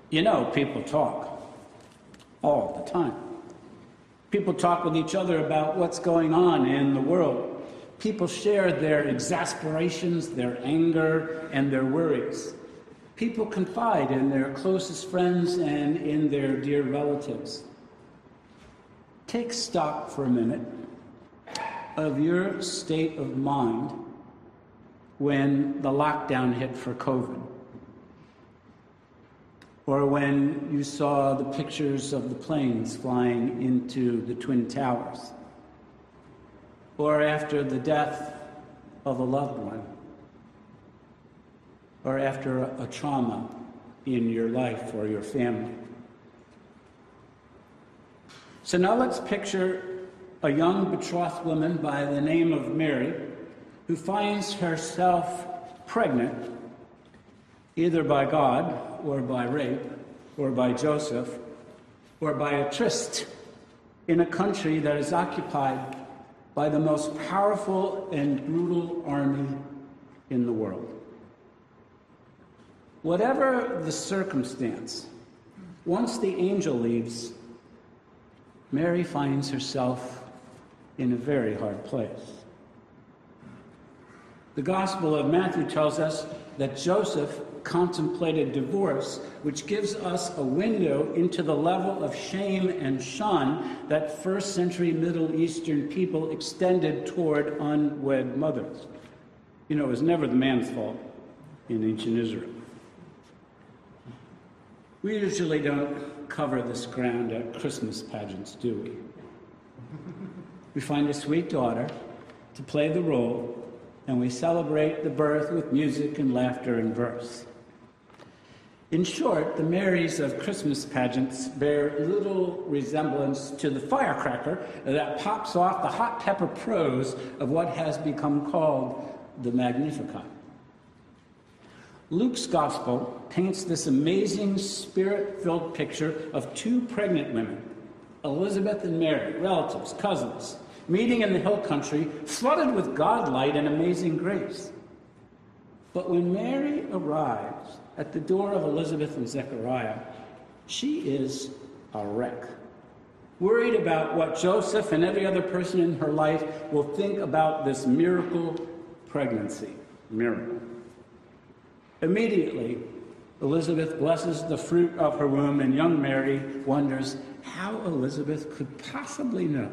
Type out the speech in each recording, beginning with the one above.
You know, people talk all the time. People talk with each other about what's going on in the world. People share their exasperations, their anger, and their worries. People confide in their closest friends and in their dear relatives. Take stock for a minute of your state of mind when the lockdown hit for COVID, or when you saw the pictures of the planes flying into the Twin Towers, or after the death of a loved one, or after a trauma in your life or your family. So now let's picture a young betrothed woman by the name of Mary who finds herself pregnant either by God or by rape or by Joseph or by a tryst in a country that is occupied by the most powerful and brutal army in the world. Whatever the circumstance, once the angel leaves, Mary finds herself in a very hard place. The Gospel of Matthew tells us that Joseph contemplated divorce, which gives us a window into the level of shame and shun that first century Middle Eastern people extended toward unwed mothers. You know, it was never the man's fault in ancient Israel. We usually don't cover this ground at Christmas pageants, do we? We find a sweet daughter to play the role, and we celebrate the birth with music and laughter and verse. In short, the Marys of Christmas pageants bear little resemblance to the firecracker that pops off the hot pepper prose of what has become called the Magnificat. Luke's Gospel paints this amazing spirit-filled picture of two pregnant women, Elizabeth and Mary, relatives, cousins, meeting in the hill country, flooded with God-light and amazing grace. But when Mary arrives at the door of Elizabeth and Zechariah, she is a wreck, worried about what Joseph and every other person in her life will think about this miracle pregnancy. Miracle. Immediately, Elizabeth blesses the fruit of her womb, and young Mary wonders how Elizabeth could possibly know.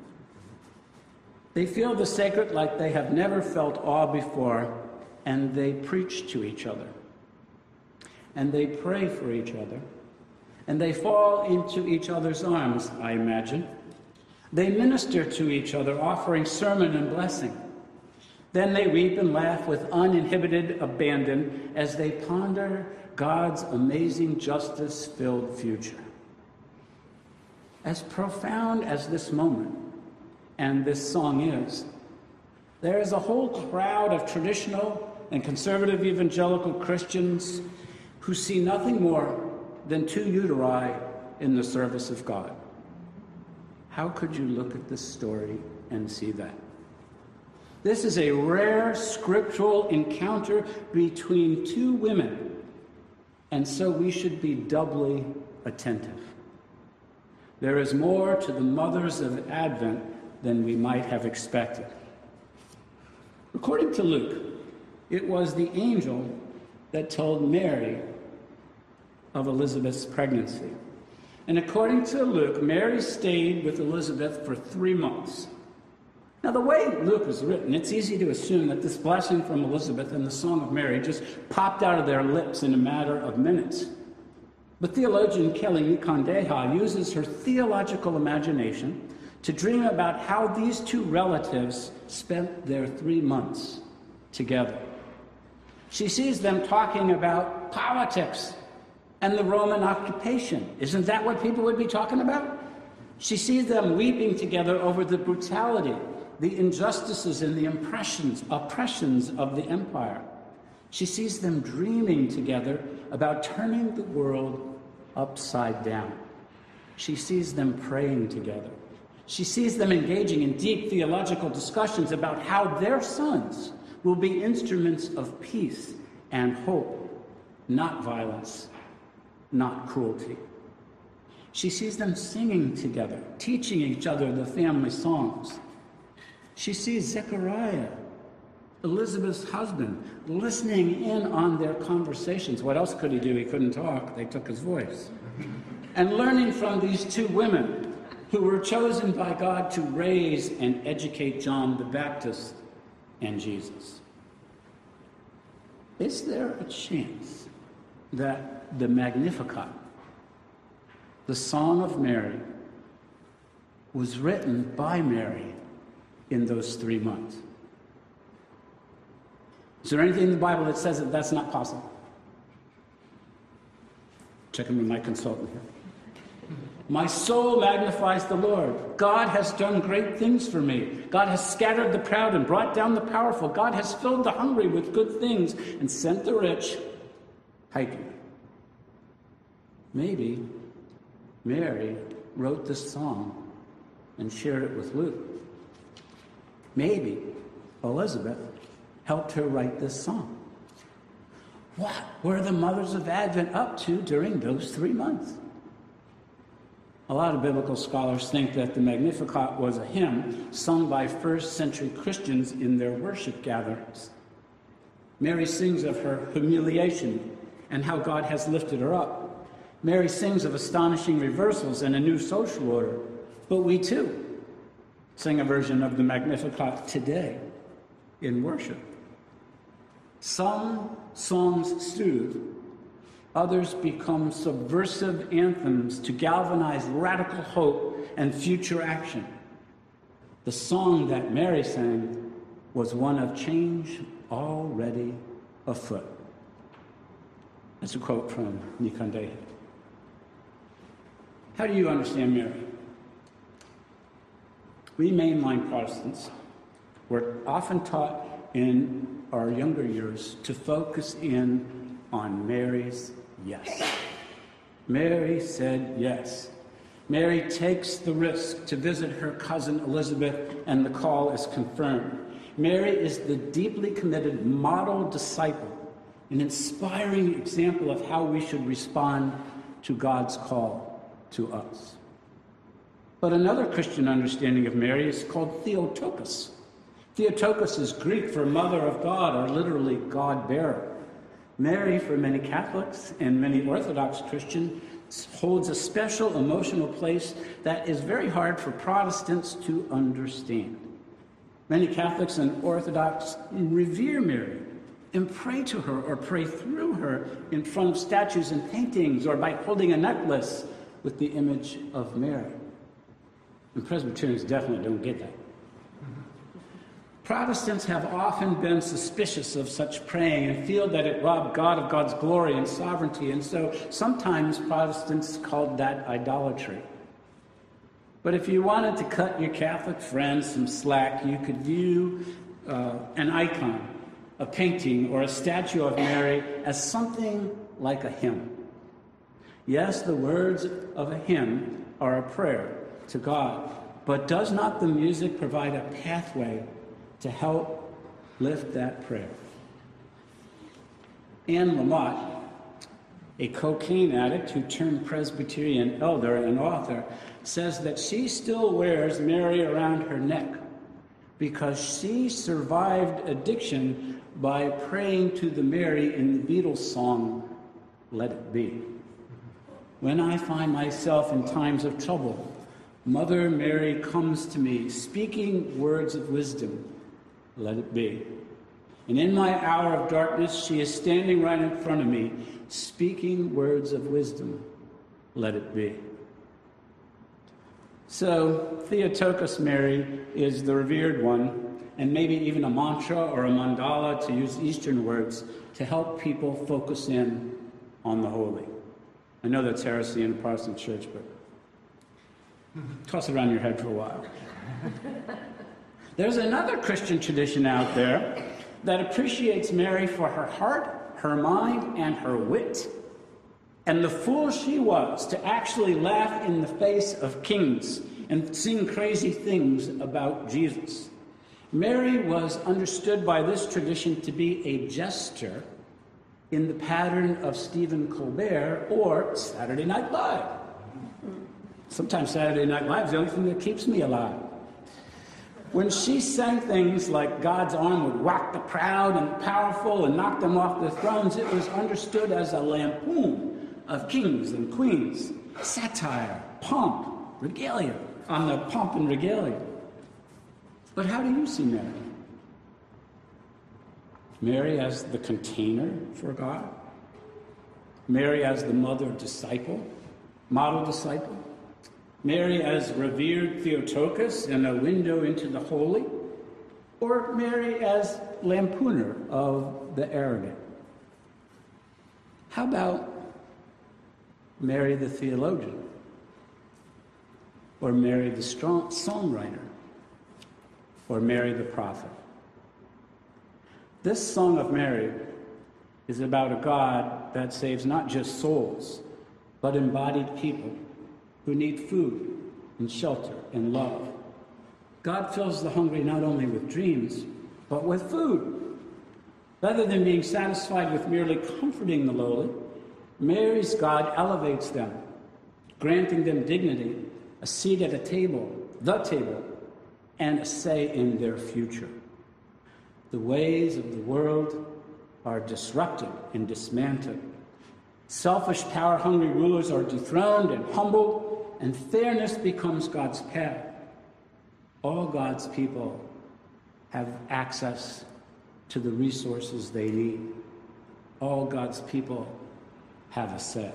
They feel the sacred like they have never felt awe before, and they preach to each other. And they pray for each other. And they fall into each other's arms, I imagine. They minister to each other, offering sermon and blessing. Then they weep and laugh with uninhibited abandon as they ponder God's amazing justice-filled future. As profound as this moment and this song is, there is a whole crowd of traditional and conservative evangelical Christians who see nothing more than two uteri in the service of God. How could you look at this story and see that? This is a rare scriptural encounter between two women, and so we should be doubly attentive. There is more to the mothers of Advent than we might have expected. According to Luke, it was the angel that told Mary of Elizabeth's pregnancy. And according to Luke, Mary stayed with Elizabeth for 3 months. Now, the way Luke is written, it's easy to assume that this blessing from Elizabeth and the Song of Mary just popped out of their lips in a matter of minutes. But theologian Kelly Nikondeha uses her theological imagination to dream about how these two relatives spent their 3 months together. She sees them talking about politics and the Roman occupation. Isn't that what people would be talking about? She sees them weeping together over the brutality, the injustices, and the oppressions of the empire. She sees them dreaming together about turning the world upside down. She sees them praying together. She sees them engaging in deep theological discussions about how their sons will be instruments of peace and hope, not violence, not cruelty. She sees them singing together, teaching each other the family songs. She sees Zechariah, Elizabeth's husband, listening in on their conversations. What else could he do? He couldn't talk. They took his voice. And learning from these two women who were chosen by God to raise and educate John the Baptist and Jesus. Is there a chance that the Magnificat, the Song of Mary, was written by Mary in those 3 months? Is there anything in the Bible that says that that's not possible? Checking with my consultant here. My soul magnifies the Lord. God has done great things for me. God has scattered the proud and brought down the powerful. God has filled the hungry with good things and sent the rich hiking. Maybe Mary wrote this song and shared it with Luke. Maybe Elizabeth helped her write this song. What were the mothers of Advent up to during those 3 months? A lot of biblical scholars think that the Magnificat was a hymn sung by first-century Christians in their worship gatherings. Mary sings of her humiliation and how God has lifted her up. Mary sings of astonishing reversals and a new social order. But we, too, sing a version of the Magnificat today in worship. Some songs soothe. Others become subversive anthems to galvanize radical hope and future action. The song that Mary sang was one of change already afoot. That's a quote from Nikondehe. How do you understand Mary? We mainline Protestants were often taught in our younger years to focus in on Mary's yes. Mary said yes. Mary takes the risk to visit her cousin Elizabeth, and the call is confirmed. Mary is the deeply committed model disciple, an inspiring example of how we should respond to God's call to us. But another Christian understanding of Mary is called Theotokos. Theotokos is Greek for mother of God, or literally God-bearer. Mary, for many Catholics and many Orthodox Christians, holds a special emotional place that is very hard for Protestants to understand. Many Catholics and Orthodox revere Mary and pray to her or pray through her in front of statues and paintings or by holding a necklace with the image of Mary. And Presbyterians definitely don't get that. Protestants have often been suspicious of such praying and feel that it robbed God of God's glory and sovereignty, and so sometimes Protestants called that idolatry. But if you wanted to cut your Catholic friends some slack, you could view an icon, a painting, or a statue of Mary as something like a hymn. Yes, the words of a hymn are a prayer to God, but does not the music provide a pathway to help lift that prayer? Anne Lamott, a cocaine addict who turned Presbyterian elder and author, says that she still wears Mary around her neck because she survived addiction by praying to the Mary in the Beatles song, Let It Be. When I find myself in times of trouble, Mother Mary comes to me, speaking words of wisdom, let it be. And in my hour of darkness, she is standing right in front of me, speaking words of wisdom, let it be. So, Theotokos Mary is the revered one, and maybe even a mantra or a mandala, to use Eastern words, to help people focus in on the holy. I know that's heresy in a Protestant church, but toss it around your head for a while. There's another Christian tradition out there that appreciates Mary for her heart, her mind, and her wit, and the fool she was to actually laugh in the face of kings and sing crazy things about Jesus. Mary was understood by this tradition to be a jester in the pattern of Stephen Colbert or Saturday Night Live. Sometimes Saturday Night Live is the only thing that keeps me alive. When she sang things like God's arm would whack the proud and powerful and knock them off their thrones, it was understood as a lampoon of kings and queens, satire, pomp, regalia, on the pomp and regalia. But how do you see Mary? Mary as the container for God? Mary as the mother disciple, model disciple? Mary as revered Theotokos and a window into the holy? Or Mary as lampooner of the arrogant? How about Mary the theologian? Or Mary the strong songwriter? Or Mary the prophet? This Song of Mary is about a God that saves not just souls, but embodied people who need food and shelter and love. God fills the hungry not only with dreams, but with food. Rather than being satisfied with merely comforting the lowly, Mary's God elevates them, granting them dignity, a seat at a table, the table, and a say in their future. The ways of the world are disrupted and dismantled. Selfish, power-hungry rulers are dethroned and humbled, and fairness becomes God's path. All God's people have access to the resources they need. All God's people have a say.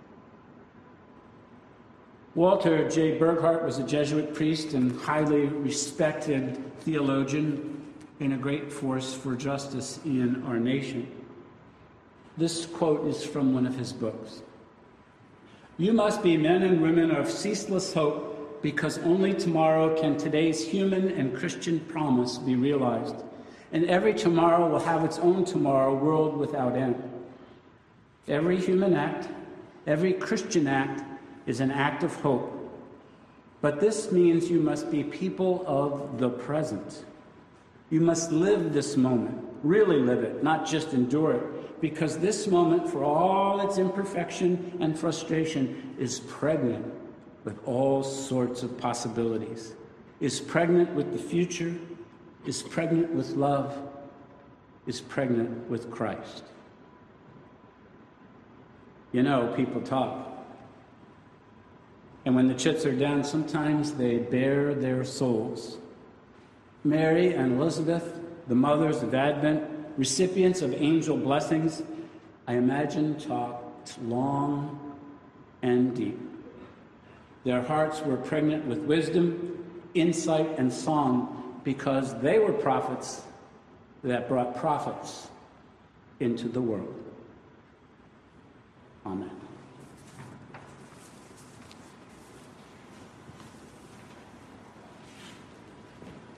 Walter J. Burghardt was a Jesuit priest and highly respected theologian and a great force for justice in our nation. This quote is from one of his books. "You must be men and women of ceaseless hope, because only tomorrow can today's human and Christian promise be realized, and every tomorrow will have its own tomorrow, world without end. Every human act, every Christian act is an act of hope. But this means you must be people of the present. You must live this moment, really live it, not just endure it, because this moment, for all its imperfection and frustration, is pregnant with all sorts of possibilities, is pregnant with the future, is pregnant with love, is pregnant with Christ." You know, people talk. And when the chips are down, sometimes they bare their souls. Mary and Elizabeth, the mothers of Advent, recipients of angel blessings, I imagine talked long and deep. Their hearts were pregnant with wisdom, insight, and song because they were prophets that brought prophets into the world. Amen.